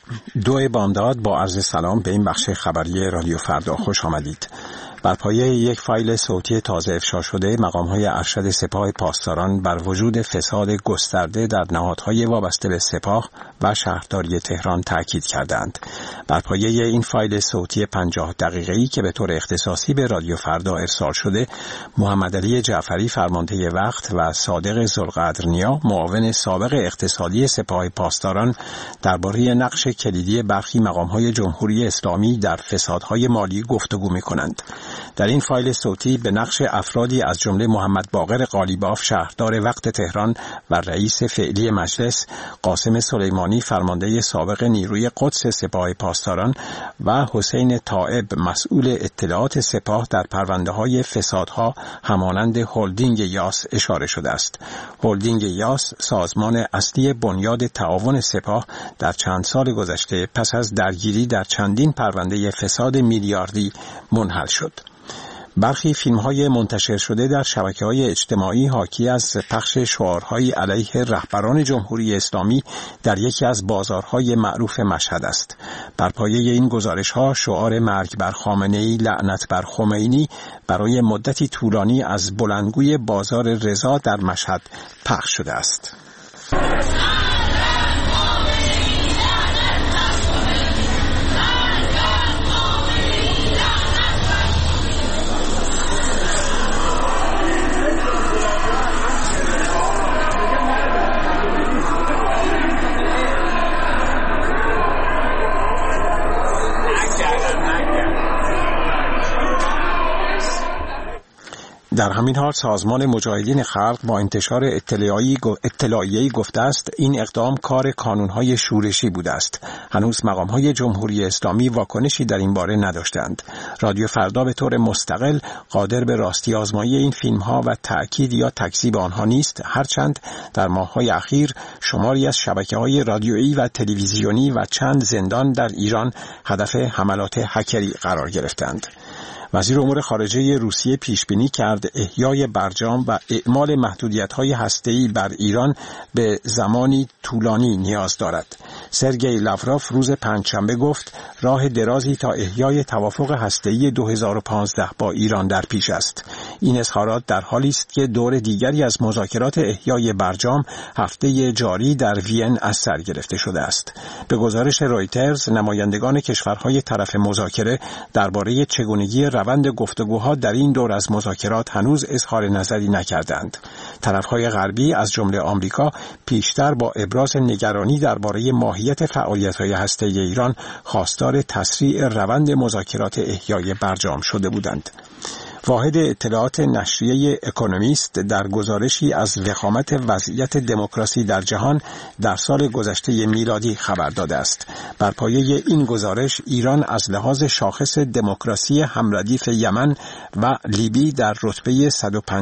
بامداد با عرض سلام به این بخش خبری رادیو فردا خوش آمدید. بر پایه یک فایل صوتی تازه افشا شده، مقام‌های ارشد سپاه پاسداران بر وجود فساد گسترده در نهادهای وابسته به سپاه و شهرداری تهران تاکید کردند. بر پایه این فایل صوتی 50 دقیقه‌ای که به طور اختصاصی به رادیو فردا ارسال شده، محمد علی جعفری فرمانده وقت و صادق ذوالقدرنیا معاون سابق اقتصادی سپاه پاسداران درباره نقش کلیدی برخی مقام‌های جمهوری اسلامی در فسادهای مالی گفتگو می‌کنند. در این فایل صوتی به نقش افرادی از جمله محمد باقر قالیباف شهردار وقت تهران و رئیس فعلی مجلس، قاسم سلیمانی فرمانده سابق نیروی قدس سپاه پاسداران و حسین طائب مسئول اطلاعات سپاه در پرونده‌های فسادها همانند هلدینگ یاس اشاره شده است. هلدینگ یاس سازمان اصلی بنیاد تعاون سپاه در چند سال گذشته پس از درگیری در چندین پرونده فساد میلیاردی منحل شد. برخی فیلم‌های منتشر شده در شبکه‌های اجتماعی حاکی از پخش شعارهای علیه رهبران جمهوری اسلامی در یکی از بازارهای معروف مشهد است. بر پایه این گزارش‌ها شعار مرگ بر خامنه‌ای، لعنت بر خمینی برای مدتی طولانی از بلندگوی بازار رضا در مشهد پخش شده است. در همین حال سازمان مجاهدین خلق با انتشار اطلاعیه‌ای گفته است این اقدام کار کانون‌های شورشی بوده است. هنوز مقام‌های جمهوری اسلامی واکنشی در این باره نداشتند. رادیو فردا به طور مستقل قادر به راستی آزمایی این فیلم‌ها و تأکید یا تکذیب آنها نیست، هرچند در ماه‌های اخیر شماری از شبکه‌های رادیویی و تلویزیونی و چند زندان در ایران هدف حملات هکری قرار گرفتند. وزیر امور خارجه روسیه پیش بینی کرد احیای برجام و اعمال محدودیت‌های هسته‌ای بر ایران به زمانی طولانی نیاز دارد. سرگئی لاوروف روز پنجشنبه گفت راه درازی تا احیای توافق هسته‌ای 2015 با ایران در پیش است. این اظهارات در حالی است که دور دیگری از مذاکرات احیای برجام هفته جاری در وین از سر گرفته شده است. به گزارش رویترز، نمایندگان کشورهای طرف مذاکره درباره چگونگی روند گفتگوها در این دور از مذاکرات هنوز اظهار نظری نکردند. طرفهای غربی از جمله آمریکا پیشتر با ابراز نگرانی درباره ماهیت فعالیت‌های هسته‌ای ایران خواستار تسریع روند مذاکرات احیای برجام شده بودند. واحد اطلاعات نشریه اکونومیست در گزارشی از وخامت وضعیت دموکراسی در جهان در سال گذشته میلادی خبر داده است. بر پایه این گزارش ایران از لحاظ شاخص دموکراسی همردیف یمن و لیبی در رتبه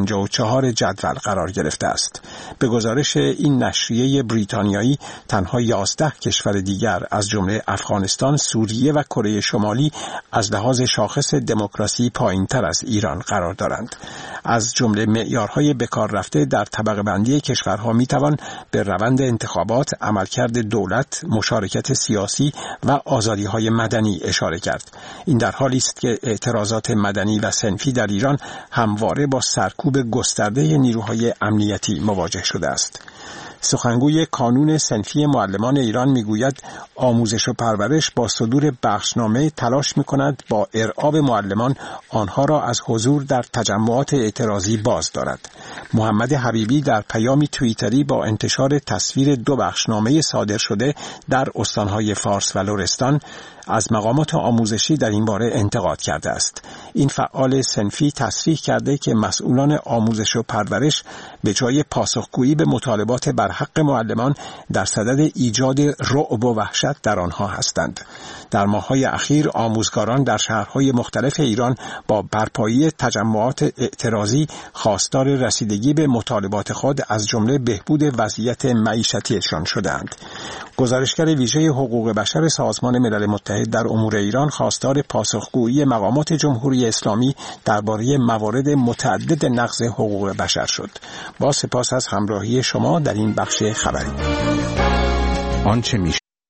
154 جدول قرار گرفته است. به گزارش این نشریه بریتانیایی تنها 11 کشور دیگر از جمله افغانستان، سوریه و کره شمالی از لحاظ شاخص دموکراسی پایین‌تر از ایران قرار دارند. از جمله معیارهای بکار رفته در طبقه بندی کشورها میتوان به روند انتخابات، عملکرد دولت، مشارکت سیاسی و آزادی‌های مدنی اشاره کرد. این در حالی است که اعتراضات مدنی و صنفی در ایران همواره با سرکوب گسترده نیروهای امنیتی مواجه شده است. سخنگوی کانون صنفی معلمان ایران میگوید آموزش و پرورش با صدور بخشنامه تلاش میکند با ارعاب معلمان آنها را از حضور در تجمعات اعتراضی باز دارد. محمد حبیبی در پیامی توییتری با انتشار تصویر 2 بخشنامه صادر شده در استانهای فارس و لرستان از مقامات آموزشی در این باره انتقاد کرده است. این فعال صنفی تصریح کرده که مسئولان آموزش و پرورش به جای پاسخگویی به مطالبات بر حق معلمان در صدد ایجاد رعب و وحشت در آنها هستند. در ماه‌های اخیر آموزگاران در شهرهای مختلف ایران با برپایی تجمعات اعتراضی خواستار رسیدگی به مطالبات خود از جمله بهبود وضعیت معیشتیشان شدند. گزارشگر ویژه حقوق بشر سازمان ملل متحد در امور ایران خواستار پاسخگویی مقامات جمهوری اسلامی درباره موارد متعدد نقض حقوق بشر شد. با سپاس از همراهی شما در این بخش خبری. آنچه